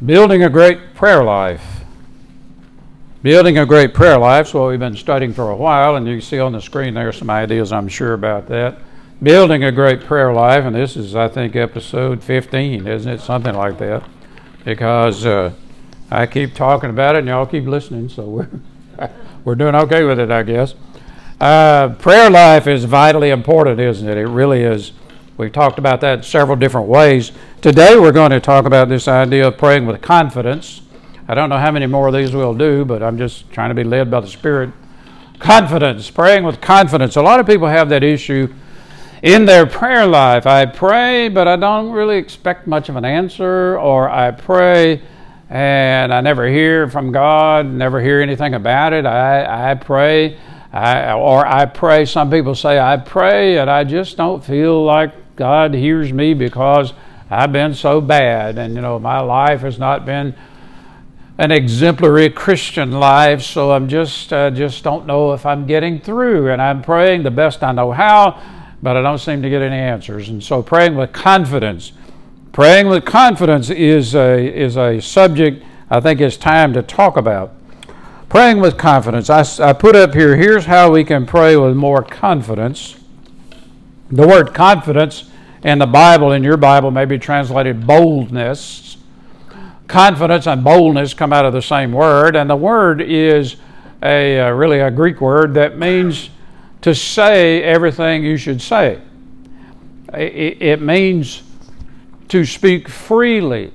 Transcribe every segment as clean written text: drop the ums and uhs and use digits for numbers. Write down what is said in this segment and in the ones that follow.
Building a great prayer life. Building a great prayer life is what we've been studying for a while, and you can see on the screen there some ideas, I'm sure, about that. Building a great prayer life, and this is, I think, episode 15, isn't it? Something like that. Because I keep talking about it, and y'all keep listening, so we're doing okay with it, I guess. Prayer life is vitally important, isn't it? It really is. We've talked about that in several different ways. Today we're going to talk about this idea of praying with confidence. I don't know how many more of these we'll do, but I'm just trying to be led by the Spirit. Confidence, praying with confidence. A lot of people have that issue in their prayer life. I pray, but I don't really expect much of an answer, or I pray and I never hear from God, never hear anything about it. I pray, some people say, I pray and I just don't feel like God hears me because I've been so bad, and my life has not been an exemplary Christian life, so I'm just don't know if I'm getting through, and I'm praying the best I know how, but I don't seem to get any answers. And so praying with confidence is a subject I think it's time to talk about. Praying with confidence. I put up here, here's how we can pray with more confidence. The word confidence in the Bible, in your Bible, may be translated boldness. Confidence and boldness come out of the same word, and the word is really a Greek word that means to say everything you should say. It means to speak freely.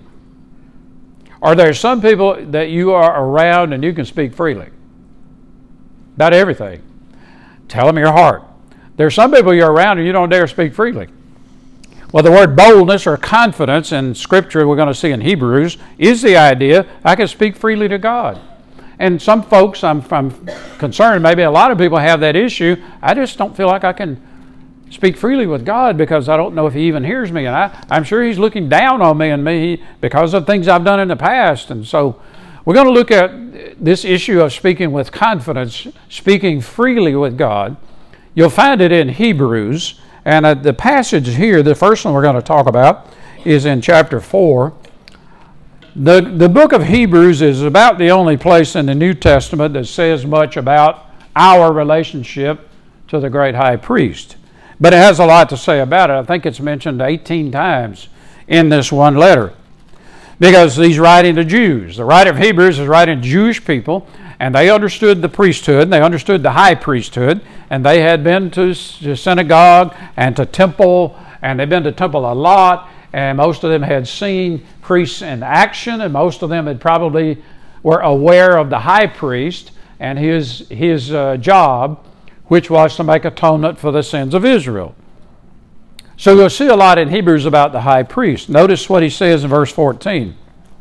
Are there some people that you are around and you can speak freely about everything? Tell them your heart. There's some people you're around and you don't dare speak freely. Well, the word boldness or confidence in Scripture, we're going to see in Hebrews, is the idea I can speak freely to God. And some folks, I'm concerned, maybe a lot of people have that issue. I just don't feel like I can speak freely with God because I don't know if He even hears me. And I'm sure He's looking down on me and because of things I've done in the past. And so we're going to look at this issue of speaking with confidence, speaking freely with God. You'll find it in Hebrews. And the passage here, the first one we're going to talk about, is in chapter 4. The book of Hebrews is about the only place in the New Testament that says much about our relationship to the great high priest. But it has a lot to say about it. I think it's mentioned 18 times in this one letter. Because he's writing to Jews. The writer of Hebrews is writing to Jewish people, and they understood the priesthood, they understood the high priesthood, and they had been to synagogue and to temple, and they'd been to temple a lot, and most of them had seen priests in action, and most of them had probably were aware of the high priest and his job, which was to make atonement for the sins of Israel. So you'll see a lot in Hebrews about the high priest. Notice what he says in verse 14.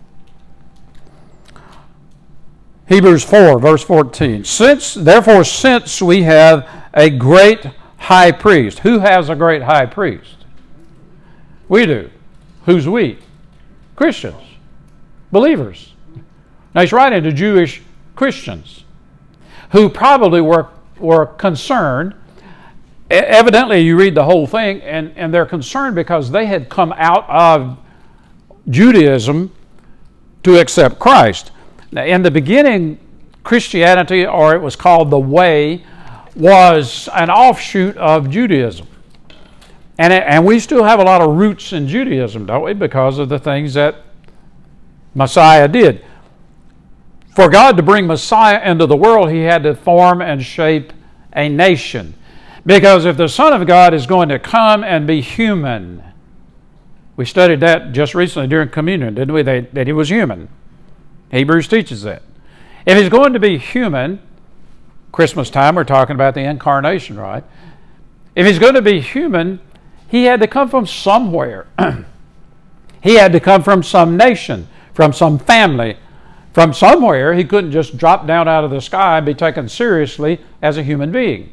Hebrews 4, verse 14. Therefore, since we have a great high priest. Who has a great high priest? We do. Who's we? Christians. Believers. Now he's writing to Jewish Christians who probably were concerned. Evidently, you read the whole thing, and they're concerned because they had come out of Judaism to accept Christ. Now, in the beginning, Christianity, or it was called the Way, was an offshoot of Judaism. And we still have a lot of roots in Judaism, don't we? Because of the things that Messiah did. For God to bring Messiah into the world, He had to form and shape a nation. Because if the Son of God is going to come and be human, we studied that just recently during communion, didn't we? That He was human. Hebrews teaches that. If He's going to be human, Christmas time, we're talking about the incarnation, right? If He's going to be human, He had to come from somewhere. He had to come from some nation, from some family, from somewhere. He couldn't just drop down out of the sky and be taken seriously as a human being.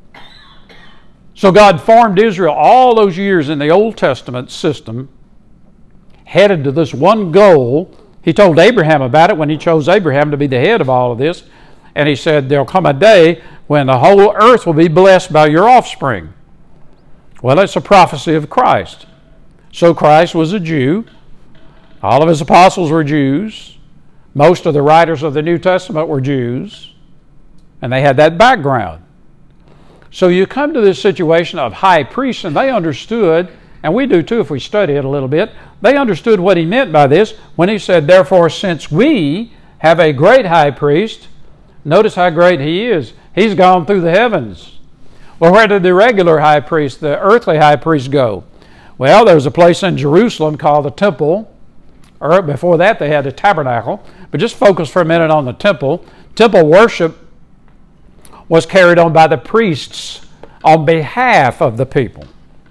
So God formed Israel all those years in the Old Testament system, headed to this one goal. He told Abraham about it when He chose Abraham to be the head of all of this. And He said, there'll come a day when the whole earth will be blessed by your offspring. Well, it's a prophecy of Christ. So Christ was a Jew. All of his apostles were Jews. Most of the writers of the New Testament were Jews. And they had that background. So you come to this situation of high priests, and they understood, and we do too if we study it a little bit, they understood what he meant by this when he said, therefore, since we have a great high priest, notice how great he is. He's gone through the heavens. Well, where did the regular high priest, the earthly high priest, go? Well, there was a place in Jerusalem called the temple. Or before that, they had the tabernacle. But just focus for a minute on the temple. Temple worship was carried on by the priests on behalf of the people.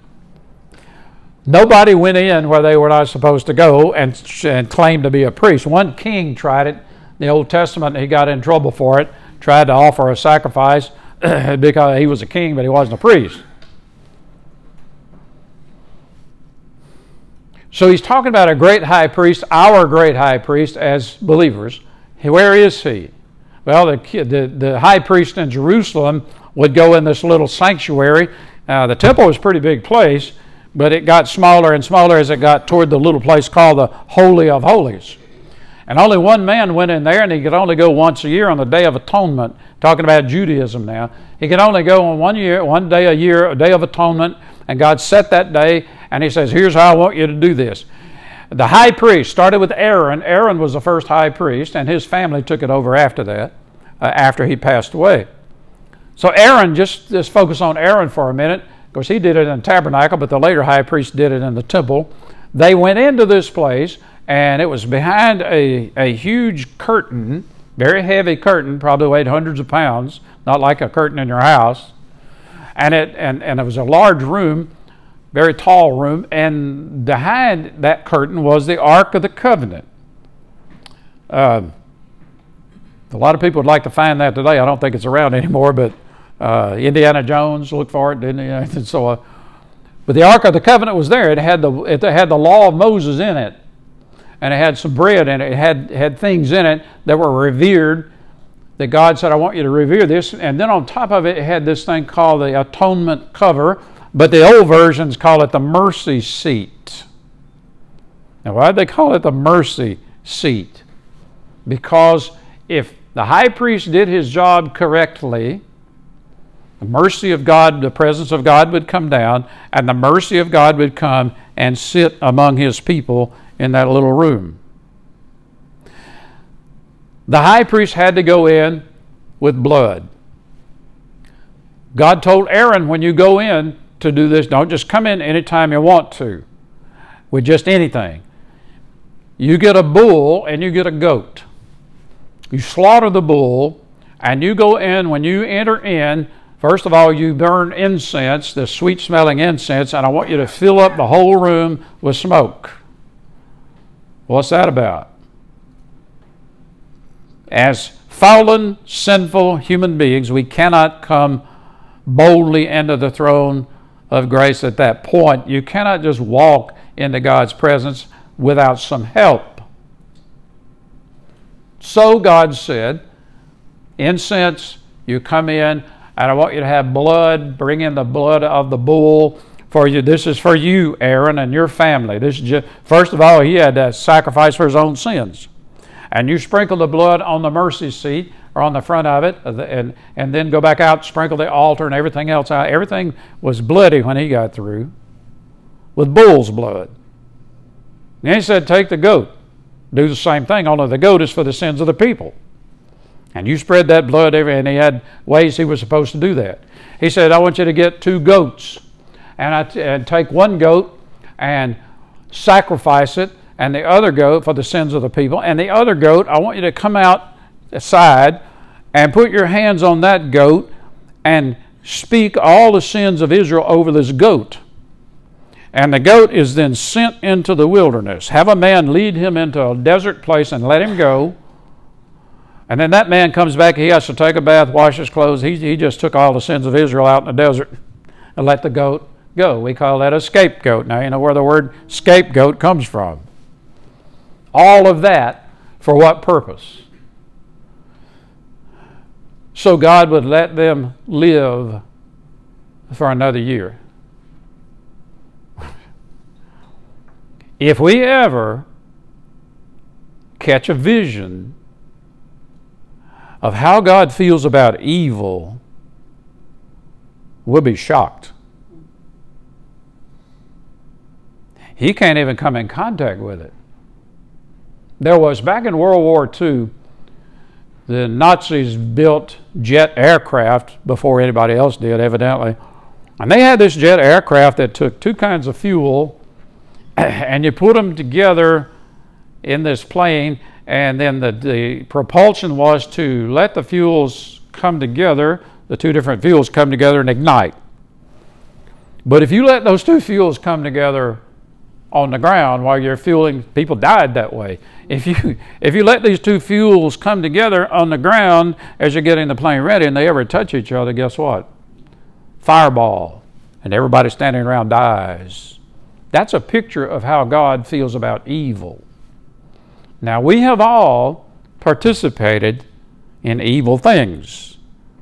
Nobody went in where they were not supposed to go and claimed to be a priest. One king tried it in the Old Testament, and he got in trouble for it, tried to offer a sacrifice because he was a king, but he wasn't a priest. So he's talking about a great high priest, our great high priest as believers. Where is he? Well, the high priest in Jerusalem would go in this little sanctuary. The temple was a pretty big place, but it got smaller and smaller as it got toward the little place called the Holy of Holies. And only one man went in there, and he could only go once a year on the Day of Atonement. Talking about Judaism now. He could only go on one day a year, a Day of Atonement, and God set that day, and he says, here's how I want you to do this. The high priest started with Aaron. Aaron was the first high priest, and his family took it over after that, after he passed away. So Aaron, just focus on Aaron for a minute. Of course, he did it in the tabernacle, but the later high priest did it in the temple. They went into this place, and it was behind a huge curtain, very heavy curtain, probably weighed hundreds of pounds, not like a curtain in your house. And it was a large room, very tall room, and behind that curtain was the Ark of the Covenant. A lot of people would like to find that today. I don't think it's around anymore, but Indiana Jones looked for it, didn't he? And so, but the Ark of the Covenant was there. It had the law of Moses in it, and it had some bread in it. It had things in it that were revered, that God said, I want you to revere this. And then on top of it, it had this thing called the atonement cover, but the old versions call it the mercy seat. Now, why did they call it the mercy seat? Because if the high priest did his job correctly, the mercy of God, the presence of God would come down, and the mercy of God would come and sit among his people in that little room. The high priest had to go in with blood. God told Aaron, when you go in to do this, don't just come in anytime you want to, with just anything. You get a bull and you get a goat. You slaughter the bull, and you go in. When you enter in, first of all, you burn incense, the sweet-smelling incense, and I want you to fill up the whole room with smoke. What's that about? As fallen, sinful human beings, we cannot come boldly into the throne of grace at that point. You cannot just walk into God's presence without some help. So God said, incense, you come in, and I want you to have blood. Bring in the blood of the bull for you. This is for you, Aaron, and your family. This is just, first of all, he had to sacrifice for his own sins. And you sprinkle the blood on the mercy seat, or on the front of it, and then go back out, sprinkle the altar and everything else out. Everything was bloody when he got through, with bull's blood. And he said, take the goat. Do the same thing, only the goat is for the sins of the people. And you spread that blood and he had ways he was supposed to do that. He said, I want you to get 2 goats, and take one goat and sacrifice it, and the other goat for the sins of the people. And the other goat, I want you to come out aside and put your hands on that goat and speak all the sins of Israel over this goat. And the goat is then sent into the wilderness. Have a man lead him into a desert place and let him go. And then that man comes back, he has to take a bath, wash his clothes. He just took all the sins of Israel out in the desert and let the goat go. We call that a scapegoat. Now you know where the word scapegoat comes from. All of that for what purpose? So God would let them live for another year. If we ever catch a vision of how God feels about evil, we'll be shocked. He can't even come in contact with it. There was, back in World War II, the Nazis built jet aircraft before anybody else did, evidently. And they had this jet aircraft that took two kinds of fuel, and you put them together in this plane, and then the propulsion was to let the fuels come together, the two different fuels come together and ignite. But if you let those two fuels come together on the ground while you're fueling, people died that way. If you let these two fuels come together on the ground as you're getting the plane ready and they ever touch each other, guess what? Fireball. And everybody standing around dies. That's a picture of how God feels about evil. Now, we have all participated in evil things.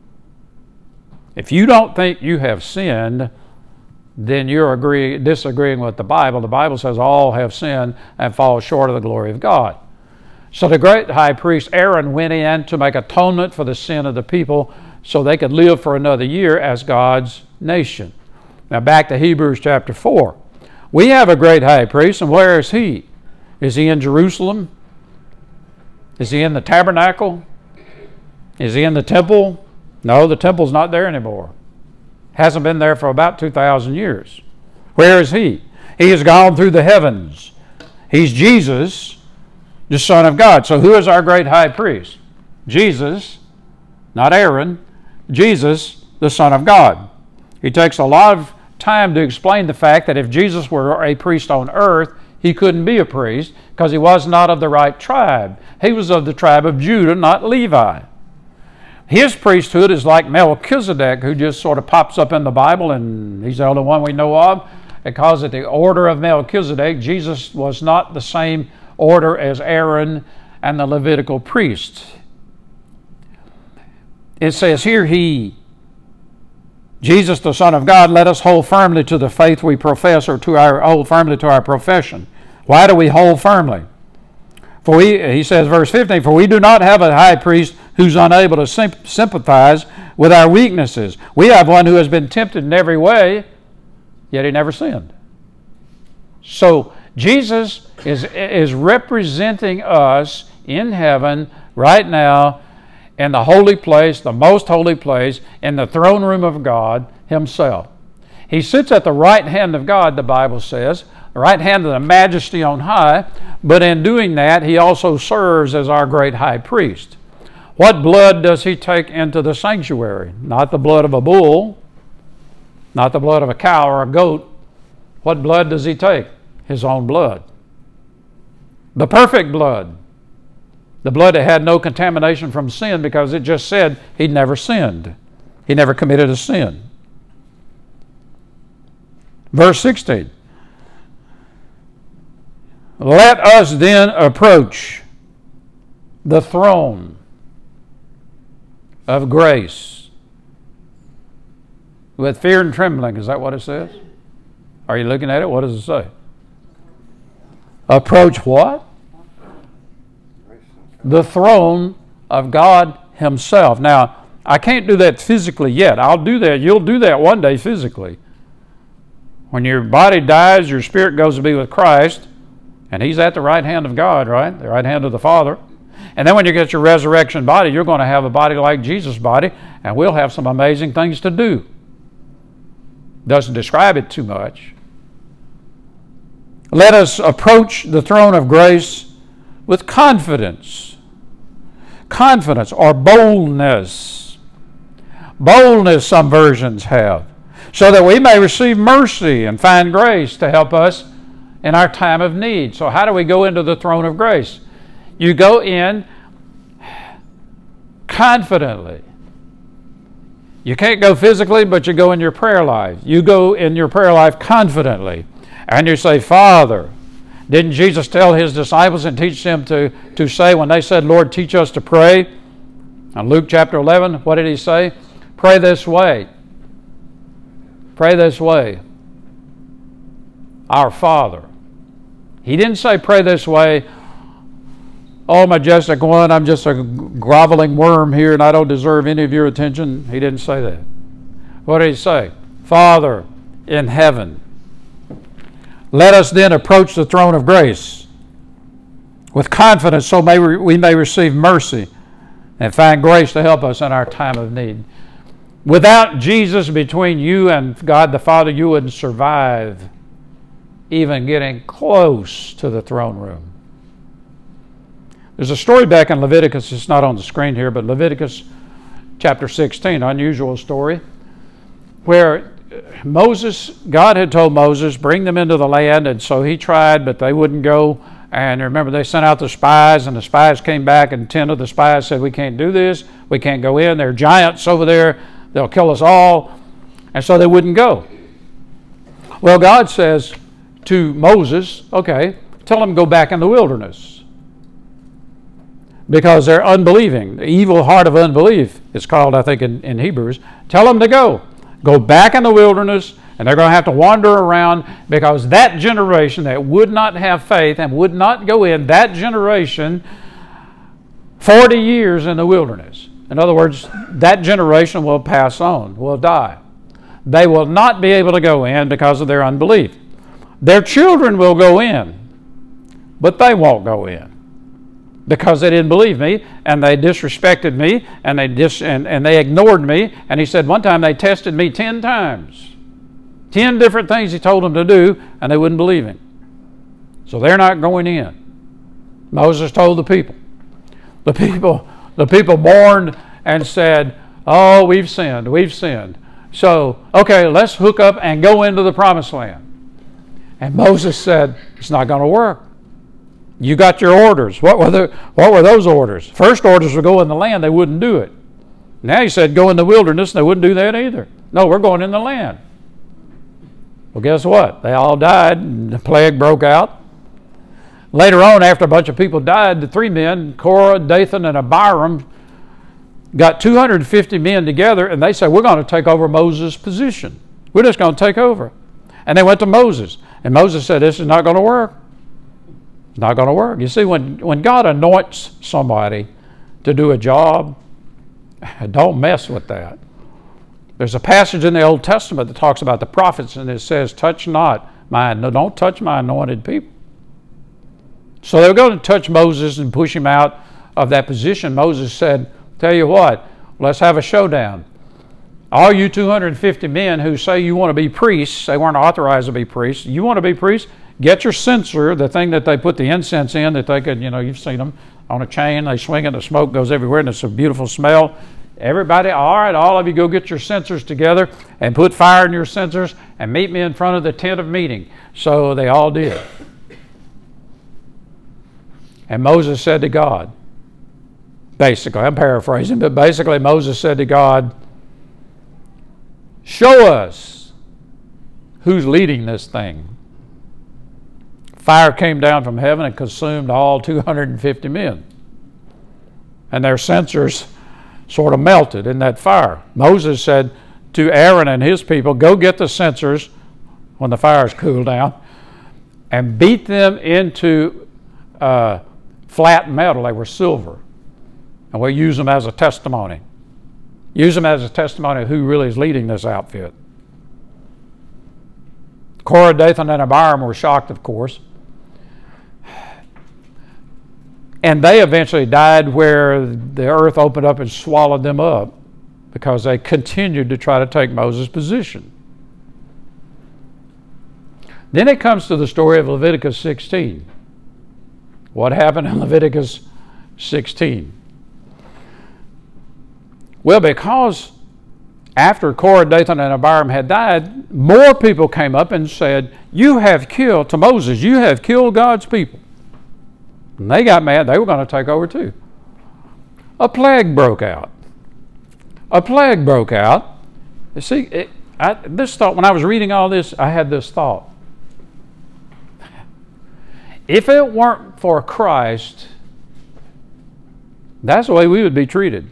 If you don't think you have sinned, then you're disagreeing with the Bible. The Bible says all have sinned and fall short of the glory of God. So the great high priest Aaron went in to make atonement for the sin of the people so they could live for another year as God's nation. Now back to Hebrews chapter 4. We have a great high priest, and where is he? Is he in Jerusalem? Is he in the tabernacle? Is he in the temple? No, the temple's not there anymore. Hasn't been there for about 2,000 years. Where is he? He has gone through the heavens. He's Jesus, the Son of God. So who is our great high priest? Jesus, not Aaron. Jesus, the Son of God. He takes a lot of time to explain the fact that if Jesus were a priest on earth, he couldn't be a priest because he was not of the right tribe. He was of the tribe of Judah, not Levi. His priesthood is like Melchizedek, who just sort of pops up in the Bible, and he's the only one we know of. It calls it the order of Melchizedek. Jesus was not the same order as Aaron and the Levitical priests. It says here, Jesus, the Son of God, let us hold firmly to the faith we profess, or hold firmly to our profession. Why do we hold firmly? For he says, verse 15, for we do not have a high priest who's unable to sympathize with our weaknesses. We have one who has been tempted in every way, yet he never sinned. So Jesus is representing us in heaven right now in the holy place, the most holy place, in the throne room of God himself. He sits at the right hand of God, the Bible says, the right hand of the majesty on high, but in doing that, he also serves as our great high priest. What blood does he take into the sanctuary? Not the blood of a bull, not the blood of a cow or a goat. What blood does he take? His own blood. The perfect blood. The blood that had no contamination from sin, because it just said he never sinned. He never committed a sin. Verse 16. Let us then approach the throne of grace with fear and trembling. Is that what it says? Are you looking at it? What does it say? Approach what? The throne of God himself. Now, I can't do that physically yet. I'll do that. You'll do that one day physically. When your body dies, your spirit goes to be with Christ, and he's at the right hand of God, right? The right hand of the Father. And then when you get your resurrection body, you're going to have a body like Jesus' body, and we'll have some amazing things to do. Doesn't describe it too much. Let us approach the throne of grace with confidence. Confidence or boldness. Boldness, some versions have. So that we may receive mercy and find grace to help us in our time of need. So how do we go into the throne of grace? You go in confidently. You can't go physically, but you go in your prayer life. You go in your prayer life confidently. And you say, Father, didn't Jesus tell his disciples and teach them to say, when they said, Lord, teach us to pray? In Luke chapter 11, what did he say? Pray this way. Pray this way. Our Father. He didn't say pray this way, "Oh, majestic one, I'm just a groveling worm here and I don't deserve any of your attention." He didn't say that. What did he say? "Father in heaven, let us then approach the throne of grace with confidence so we may receive mercy and find grace to help us in our time of need." Without Jesus between you and God the Father, you wouldn't survive even getting close to the throne room. There's a story back in Leviticus, it's not on the screen here, but Leviticus chapter 16, unusual story, where God had told Moses, bring them into the land, and so he tried, but they wouldn't go. And remember, they sent out the spies, and the spies came back, and 10 of the spies said, "We can't do this. We can't go in. There are giants over there. They'll kill us all." And so they wouldn't go. Well, God says to Moses, "Okay, tell them to go back in the wilderness." Because they're unbelieving. The evil heart of unbelief, it's called, I think, in Hebrews. Tell them to go. Go back in the wilderness, and they're going to have to wander around, because that generation that would not have faith and would not go in, that generation, 40 years in the wilderness. In other words, that generation will pass on, will die. They will not be able to go in because of their unbelief. Their children will go in, but they won't go in because they didn't believe me, and they disrespected me, and they ignored me. And he said one time they tested me 10 times. 10 different things he told them to do, and they wouldn't believe him. So they're not going in. Moses told the people. The people mourned and said, "Oh, we've sinned. So, okay, let's hook up and go into the promised land." And Moses said, "It's not going to work. You got your orders." What were those orders? First orders were go in the land. They wouldn't do it. Now he said go in the wilderness. They wouldn't do that either. No, we're going in the land. Well, guess what? They all died, and the plague broke out. Later on, after a bunch of people died, the 3 men, Korah, Dathan, and Abiram, got 250 men together, and they said, "We're going to take over Moses' position. We're just going to take over." And they went to Moses. And Moses said, "This is not going to work. It's not going to work." You see, when God anoints somebody to do a job, don't mess with that. There's a passage in the Old Testament that talks about the prophets, and it says, don't touch my anointed people. So they were going to touch Moses and push him out of that position. Moses said, "Tell you what, let's have a showdown. All you 250 men who say you want to be priests," they weren't authorized to be priests, "you want to be priests, get your censer," the thing that they put the incense in that they could, you've seen them on a chain, they swing it, the smoke goes everywhere, and it's a beautiful smell. Everybody, all right, all of you go get your censers together and put fire in your censers and meet me in front of the tent of meeting. So they all did. And Moses said to God, basically, I'm paraphrasing, but basically Moses said to God, "Show us who's leading this thing." Fire came down from heaven and consumed all 250 men. And their censers sort of melted in that fire. Moses said to Aaron and his people, "Go get the censers when the fires cool down and beat them into flat metal." They were silver. And we'll use them as a testimony. Use them as a testimony of who really is leading this outfit. Korah, Dathan, and Abiram were shocked, of course. And they eventually died where the earth opened up and swallowed them up because they continued to try to take Moses' position. Then it comes to the story of Leviticus 16. What happened in Leviticus 16? Well, because after Korah, Dathan, and Abiram had died, more people came up and said, "You have killed," to Moses, "you have killed God's people." And they got mad. They were going to take over too. A plague broke out. You see, this thought, when I was reading all this, I had this thought. If it weren't for Christ, that's the way we would be treated.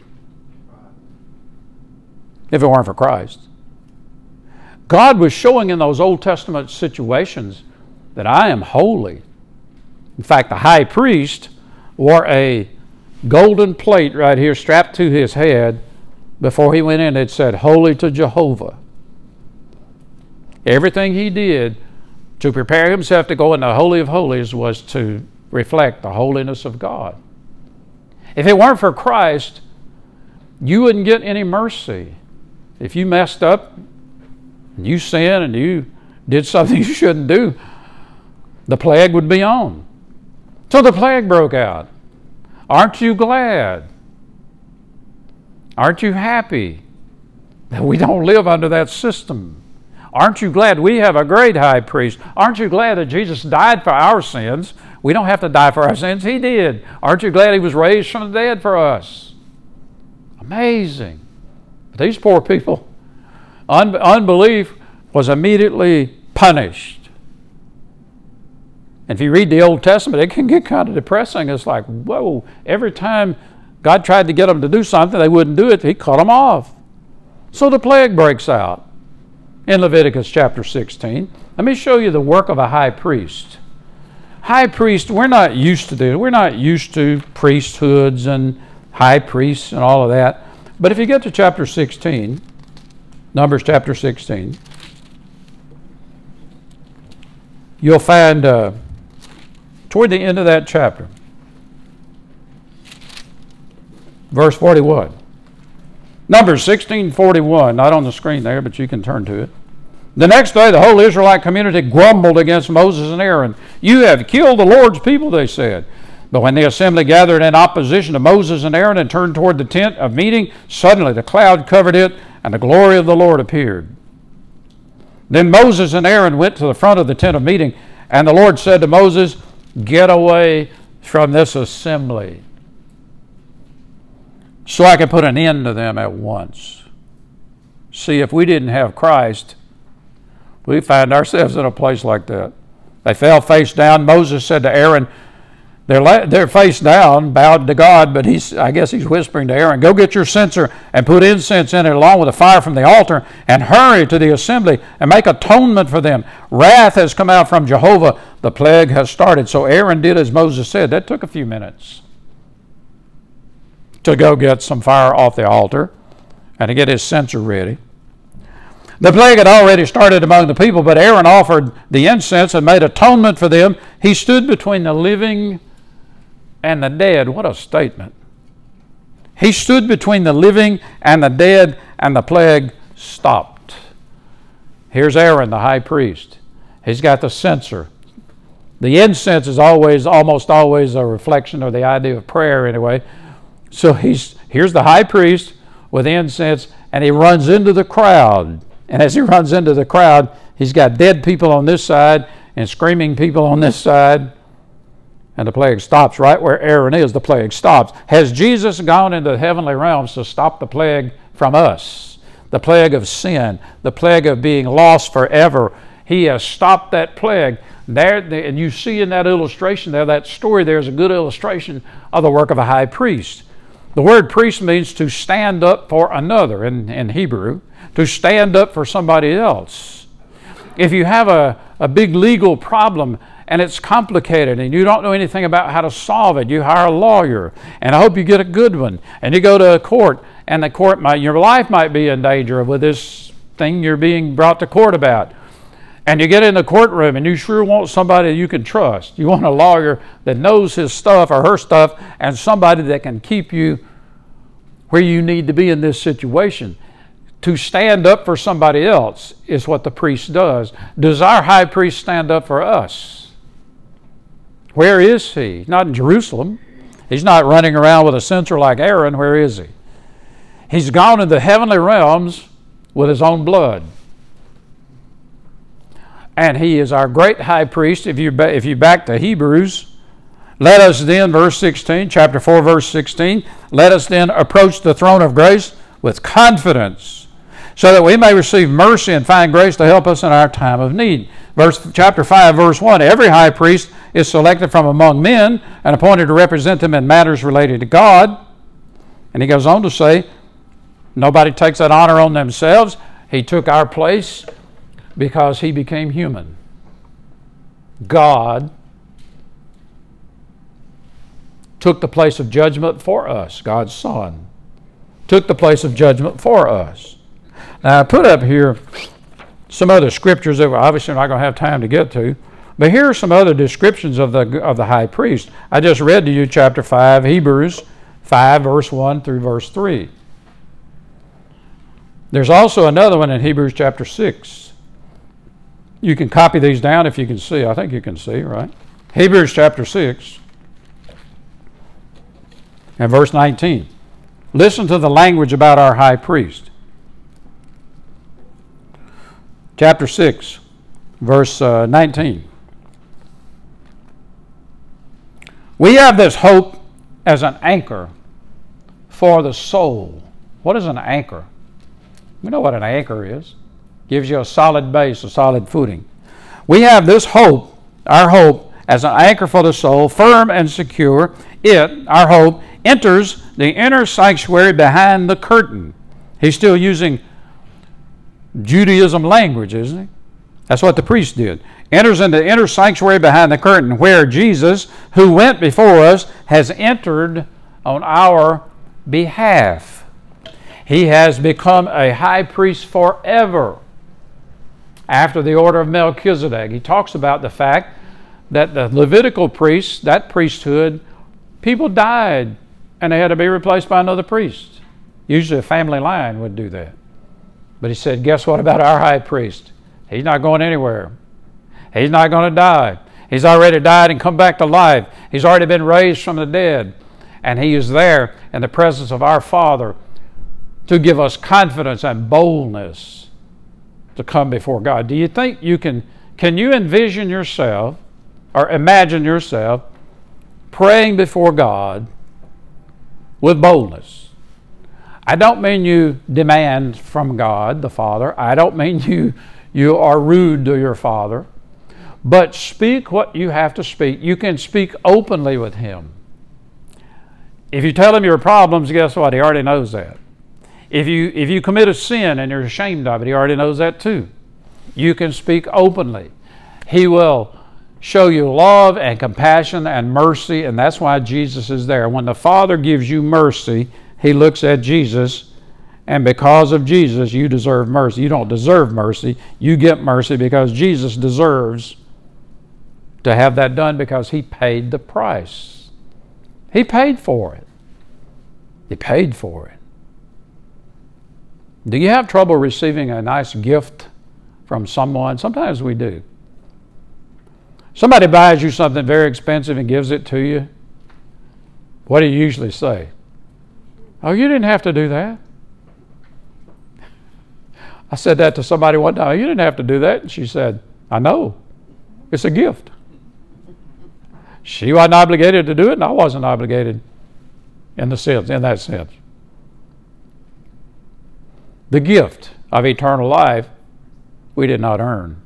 If it weren't for Christ. God was showing in those Old Testament situations that I am holy. In fact, the high priest wore a golden plate right here strapped to his head. Before he went in, it said, "Holy to Jehovah." Everything he did to prepare himself to go in the Holy of Holies was to reflect the holiness of God. If it weren't for Christ, you wouldn't get any mercy. If you messed up, and you sinned, and you did something you shouldn't do, the plague would be on. So the plague broke out. Aren't you glad? Aren't you happy that we don't live under that system? Aren't you glad we have a great high priest? Aren't you glad that Jesus died for our sins? We don't have to die for our sins. He did. Aren't you glad he was raised from the dead for us? Amazing. But these poor people, unbelief was immediately punished. And if you read the Old Testament, it can get kind of depressing. It's like, whoa, every time God tried to get them to do something, they wouldn't do it. He cut them off. So the plague breaks out in Leviticus chapter 16. Let me show you the work of a high priest. High priest, we're not used to this. We're not used to priesthoods and high priests and all of that. But if you get to chapter 16, Numbers chapter 16, you'll find toward the end of that chapter, verse 41. Numbers 16:41, not on the screen there, but you can turn to it. The next day, the whole Israelite community grumbled against Moses and Aaron. "You have killed the Lord's people," they said. But when the assembly gathered in opposition to Moses and Aaron and turned toward the tent of meeting, suddenly the cloud covered it, and the glory of the Lord appeared. Then Moses and Aaron went to the front of the tent of meeting, and the Lord said to Moses, "Get away from this assembly, so I can put an end to them at once." See, if we didn't have Christ, we find ourselves in a place like that. They fell face down. Moses said to Aaron, they're face down, bowed to God, but I guess he's whispering to Aaron, "Go get your censer and put incense in it along with the fire from the altar, and hurry to the assembly and make atonement for them. Wrath has come out from Jehovah. The plague has started." So Aaron did as Moses said. That took a few minutes to go get some fire off the altar and to get his censer ready. The plague had already started among the people, but Aaron offered the incense and made atonement for them. He stood between the living and the dead. What a statement. He stood between the living and the dead, and the plague stopped. Here's Aaron, the high priest. He's got the censer. The incense is almost always a reflection of the idea of prayer anyway. So here's the high priest with incense, and he runs into the crowd. And as he runs into the crowd, he's got dead people on this side and screaming people on this side. And the plague stops right where Aaron is. The plague stops. Has Jesus gone into the heavenly realms to stop the plague from us? The plague of sin, the plague of being lost forever. He has stopped that plague. There, and you see in that illustration there, that story there is a good illustration of the work of a high priest. The word priest means to stand up for another in Hebrew, to stand up for somebody else. If you have a big legal problem and it's complicated and you don't know anything about how to solve it, you hire a lawyer, and I hope you get a good one, and you go to a court, and the court your life might be in danger with this thing you're being brought to court about. And you get in the courtroom and you sure want somebody you can trust. You want a lawyer that knows his stuff or her stuff, and somebody that can keep you where you need to be in this situation. To stand up for somebody else is what the priest does. Does our high priest stand up for us? Where is he? He's not in Jerusalem. He's not running around with a censer like Aaron. Where is he? He's gone into the heavenly realms with his own blood. And he is our great high priest. If you back to Hebrews, let us then, verse 16, chapter 4, verse 16, let us then approach the throne of grace with confidence, so that we may receive mercy and find grace to help us in our time of need. Chapter 5, verse 1, every high priest is selected from among men and appointed to represent them in matters related to God. And he goes on to say, nobody takes that honor on themselves. He took our place because he became human. God took the place of judgment for us. God's Son took the place of judgment for us. Now, I put up here some other scriptures that we're obviously not going to have time to get to, but here are some other descriptions of the high priest. I just read to you chapter 5, Hebrews 5, verse 1 through verse 3. There's also another one in Hebrews chapter 6. You can copy these down if you can see. I think you can see, right? Hebrews chapter 6 and verse 19. Listen to the language about our high priest. Chapter 6, verse 19. We have this hope as an anchor for the soul. What is an anchor? We know what an anchor is. Gives you a solid base, a solid footing. We have this hope, our hope, as an anchor for the soul, firm and secure. It, our hope, enters the inner sanctuary behind the curtain. He's still using Judaism language, isn't he? That's what the priest did. Enters into the inner sanctuary behind the curtain, where Jesus, who went before us, has entered on our behalf. He has become a high priest forever after the order of Melchizedek. He talks about the fact that the Levitical priests, that priesthood, people died and they had to be replaced by another priest. Usually a family line would do that. But he said, guess what about our high priest? He's not going anywhere. He's not going to die. He's already died and come back to life. He's already been raised from the dead. And he is there in the presence of our Father to give us confidence and boldness to come before God. Do you think you can you envision yourself or imagine yourself praying before God with boldness? I don't mean you demand from God the Father. I don't mean you are rude to your Father. But speak what you have to speak. You can speak openly with Him. If you tell Him your problems, guess what? He already knows that. If you commit a sin and you're ashamed of it, He already knows that too. You can speak openly. He will show you love and compassion and mercy, and that's why Jesus is there. When the Father gives you mercy, He looks at Jesus, and because of Jesus, you deserve mercy. You don't deserve mercy. You get mercy because Jesus deserves to have that done because He paid the price. He paid for it. He paid for it. Do you have trouble receiving a nice gift from someone? Sometimes we do. Somebody buys you something very expensive and gives it to you. What do you usually say? Oh, you didn't have to do that. I said that to somebody one time. You didn't have to do that. And she said, I know. It's a gift. She wasn't obligated to do it, and I wasn't obligated in that sense. The gift of eternal life we did not earn.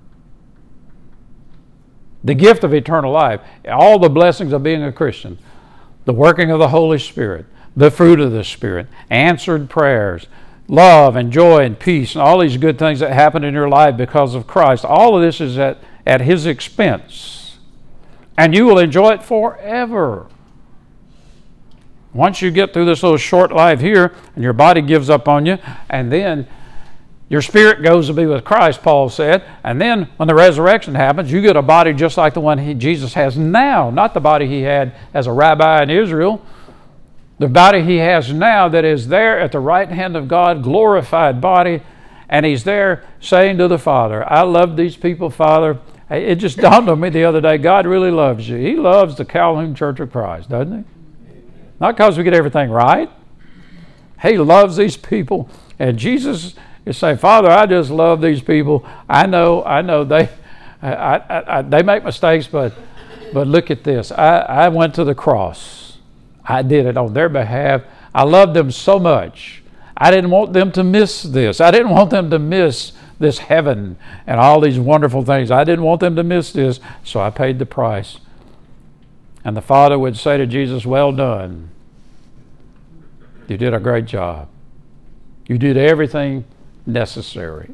The gift of eternal life, all the blessings of being a Christian, the working of the Holy Spirit, the fruit of the Spirit, answered prayers, love and joy and peace, and all these good things that happen in your life because of Christ, all of this is at His expense. And you will enjoy it forever. Once you get through this little short life here, and your body gives up on you, and then your spirit goes to be with Christ, Paul said, and then when the resurrection happens, you get a body just like the one Jesus has now, not the body He had as a rabbi in Israel. The body He has now that is there at the right hand of God, glorified body, and He's there saying to the Father, I love these people, Father. It just dawned on me the other day, God really loves you. He loves the Calhoun Church of Christ, doesn't He? Not because we get everything right. He loves these people. And Jesus is saying, Father, I just love these people. I know they make mistakes, but look at this. I went to the cross. I did it on their behalf. I loved them so much. I didn't want them to miss this. I didn't want them to miss this heaven and all these wonderful things. I didn't want them to miss this, so I paid the price. And the Father would say to Jesus, well done. You did a great job. You did everything necessary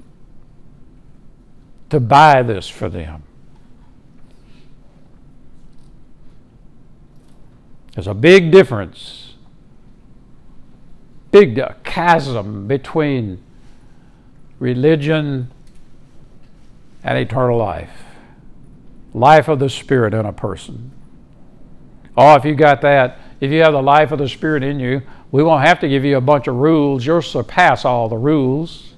to buy this for them. There's a big difference, big chasm between religion and eternal life. Life of the Spirit in a person. Oh, if you got that, if you have the life of the Spirit in you, we won't have to give you a bunch of rules. You'll surpass all the rules.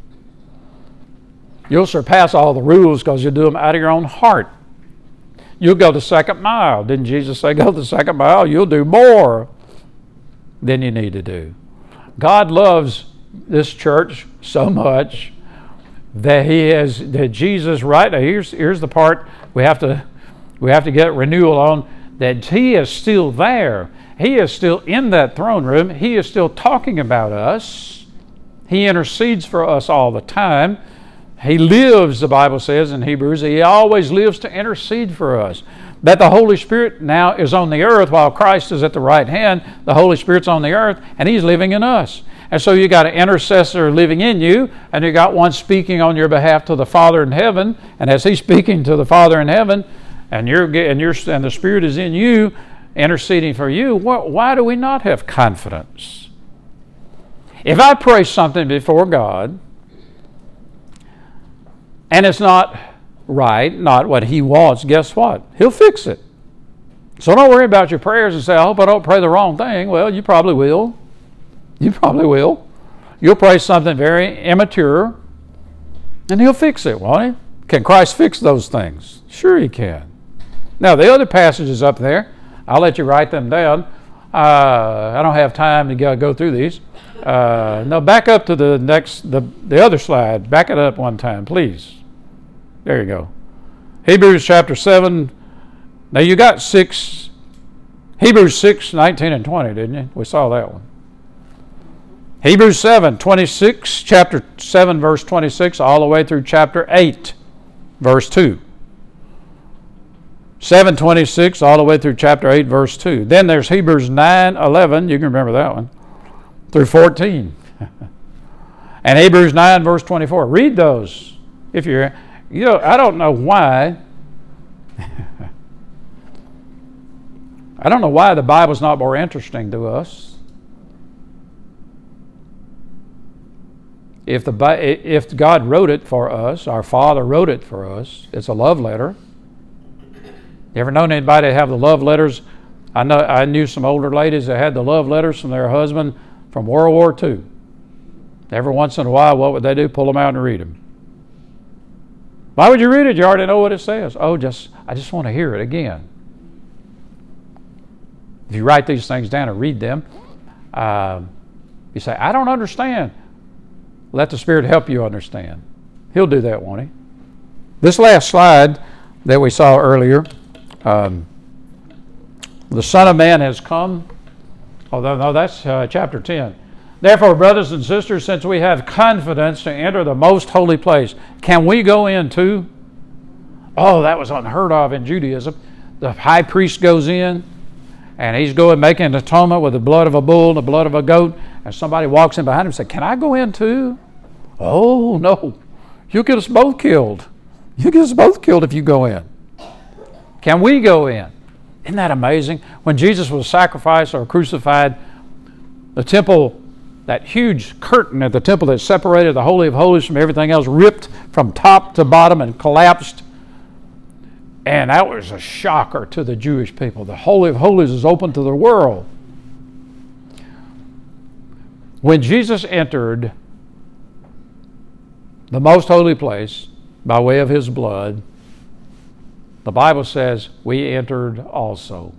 You'll surpass all the rules because you do them out of your own heart. You'll go the second mile. Didn't Jesus say, go the second mile? You'll do more than you need to do. God loves this church so much that that Jesus, right now, here's the part we have to get renewal on, that He is still there. He is still in that throne room. He is still talking about us. He intercedes for us all the time. He lives, the Bible says in Hebrews, He always lives to intercede for us. That the Holy Spirit now is on the earth while Christ is at the right hand. The Holy Spirit's on the earth and He's living in us. And so you got an intercessor living in you, and you got one speaking on your behalf to the Father in heaven. And as He's speaking to the Father in heaven, and the Spirit is in you, interceding for you, why do we not have confidence? If I pray something before God, and it's not right, not what He wants, guess what? He'll fix it. So don't worry about your prayers and say, I hope I don't pray the wrong thing. Well, you probably will. You probably will. You'll pray something very immature, and He'll fix it, won't He? Can Christ fix those things? Sure He can. Now, the other passages up there, I'll let you write them down. I don't have time to go through these. No, back up to the other slide. Back it up one time, please. There you go. Hebrews chapter 7. Now, you got Hebrews 6, 19 and 20, didn't you? We saw that one. Hebrews 7, 26, chapter 7, verse 26, all the way through chapter 8, verse 2. 7:26 all the way through chapter 8, verse 2. Then there's Hebrews 9:11, you can remember that one, through 14. And Hebrews 9, verse 24. Read those. If you're, I don't know why. I don't know why the Bible's not more interesting to us. If God wrote it for us, our Father wrote it for us, it's a love letter. You ever known anybody to have the love letters? I knew some older ladies that had the love letters from their husband from World War II. Every once in a while, what would they do? Pull them out and read them. Why would you read it? You already know what it says. I just want to hear it again. If you write these things down and read them, you say, I don't understand. Let the Spirit help you understand. He'll do that, won't He? This last slide that we saw earlier, the Son of Man has come. Oh, no, that's chapter 10. Therefore, brothers and sisters, since we have confidence to enter the most holy place, can we go in too? Oh, that was unheard of in Judaism. The high priest goes in, and he's going making an atonement with the blood of a bull and the blood of a goat, and somebody walks in behind him and says, can I go in too? Oh, no. You'll get us both killed. You'll get us both killed if you go in. Can we go in? Isn't that amazing? When Jesus was sacrificed or crucified, the temple, that huge curtain at the temple that separated the Holy of Holies from everything else, ripped from top to bottom and collapsed. And that was a shocker to the Jewish people. The Holy of Holies is open to the world. When Jesus entered the most holy place by way of His blood, the Bible says we entered also.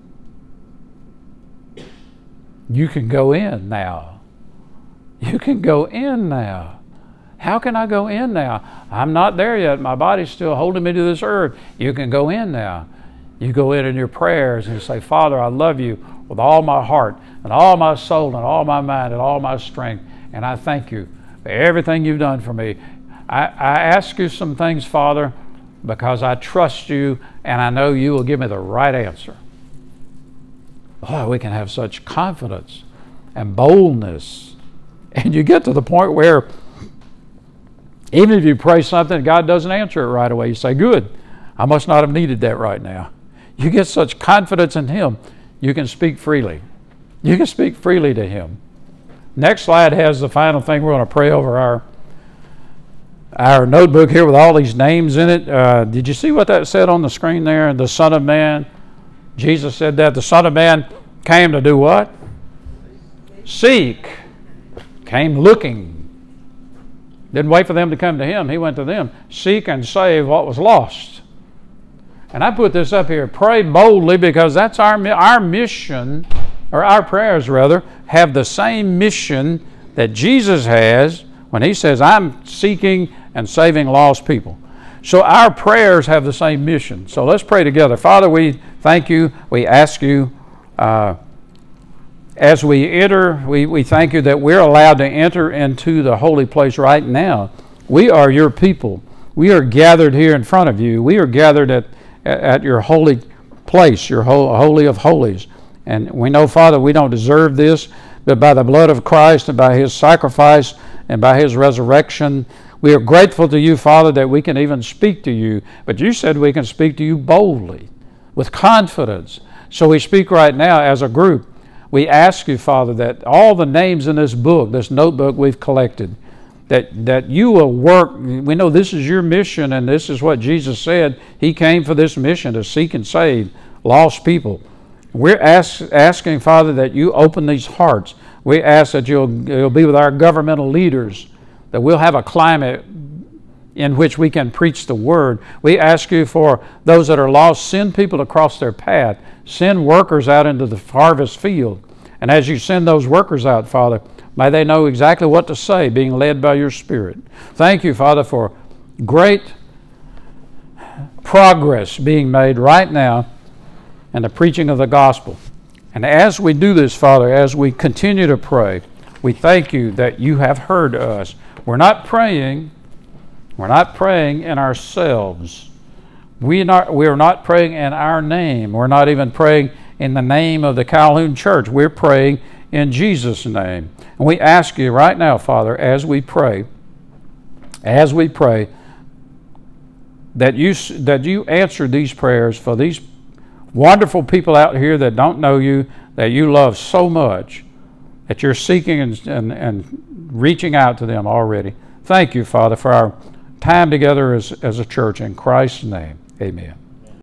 You can go in now. You can go in now. How can I go in now? I'm not there yet. My body's still holding me to this earth. You can go in now. You go in your prayers and you say, Father, I love you with all my heart and all my soul and all my mind and all my strength. And I thank you for everything you've done for me. I ask you some things, Father, because I trust you and I know you will give me the right answer. Oh, we can have such confidence and boldness. And you get to the point where even if you pray something, God doesn't answer it right away. You say, good, I must not have needed that right now. You get such confidence in Him. you can speak freely. You can speak freely to Him. Next slide has the final thing. We're going to pray over our notebook here with all these names in it. Did you see what that said on the screen there? The Son of Man. Jesus said that. The Son of Man came to do what? Seek. Came looking. Didn't wait for them to come to Him. He went to them. Seek and save what was lost. And I put this up here. Pray boldly, because that's our mission, or our prayers rather, have the same mission that Jesus has when He says, I'm seeking and saving lost people. So our prayers have the same mission. So let's pray together. Father, we thank You. We ask You, as we enter, we thank You that we're allowed to enter into the holy place right now. We are Your people. We are gathered here in front of You. We are gathered at Your holy place, Your holy of holies. And we know, Father, we don't deserve this, but by the blood of Christ and by His sacrifice and by His resurrection, we are grateful to You, Father, that we can even speak to You. But You said we can speak to You boldly, with confidence. So we speak right now as a group. We ask You, Father, that all the names in this book, this notebook we've collected, that You will work. We know this is Your mission, and this is what Jesus said. He came for this mission, to seek and save lost people. We're asking, Father, that You open these hearts. We ask that You'll be with our governmental leaders, that we'll have a climate in which we can preach the Word. We ask You for those that are lost, send people across their path. Send workers out into the harvest field. And as You send those workers out, Father, may they know exactly what to say, being led by Your Spirit. Thank You, Father, for great progress being made right now in the preaching of the gospel. And as we do this, Father, as we continue to pray, we thank You that You have heard us. We're not praying in ourselves. We are not praying in our name. We're not even praying in the name of the Calhoun Church. We're praying in Jesus' name. And we ask You right now, Father, as we pray, that you answer these prayers for these wonderful people out here that don't know You, that You love so much, that You're seeking and reaching out to them already. Thank You, Father, for our time together as a church. In Christ's name, amen.